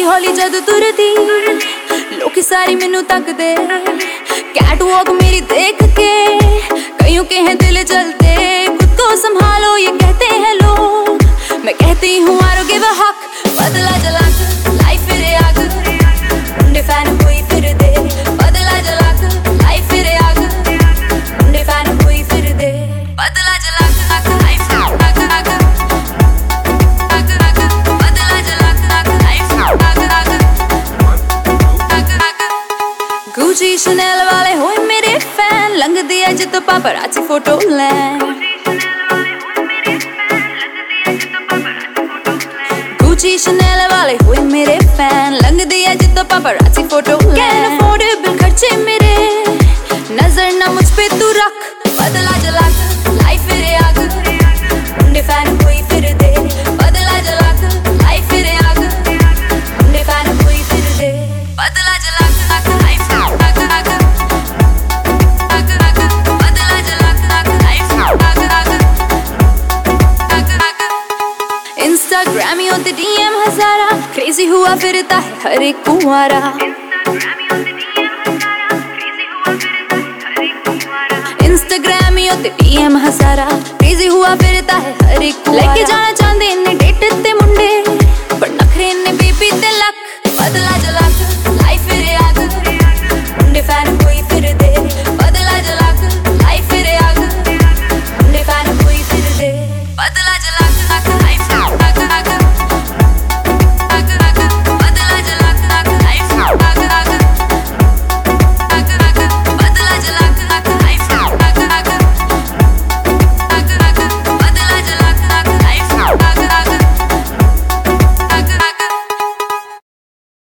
हौली जद तुरदी लोकी सारी मैनू तकदे कैट वॉक मेरी देख के कईयों के हैं दिल जलते खुद को संभालो ये कहते हैं लोग मैं कहती हूँ आरो गिव अ हक बदला जलाक लाइफ फिरे आग मुंडे फैन कोई फिर दे बदला जलाक लाइफ फिरे आग मुंडे फैन कोई फिर दे बदला जलाक लाइफ Gucci Chanel वाले होए मेरे फैन लंघ दिया जितो पापराची फोटो ले Gucci Chanel वाले होए मेरे फैन लंघ दिया जितो पापराची फोटो ले कैन अफोर्डेबल खर्चे मेरे नजर ना मुझ पे तू रख बदला जलाक लाइफ फिरे आग मुंडे फैन कोई फिर दे बदला जलाक लाइफ फिरे आग मुंडे फैन कोई फिर दे बदला जलाक लाइफ Instagram होते DM हजारा क्रेजी हुआ फिरता है हर एक कुंवारा Instagram होते DM हजारा क्रेजी हुआ फिरता है हर एक कुंवारा लेके जाना चाहते इन्हें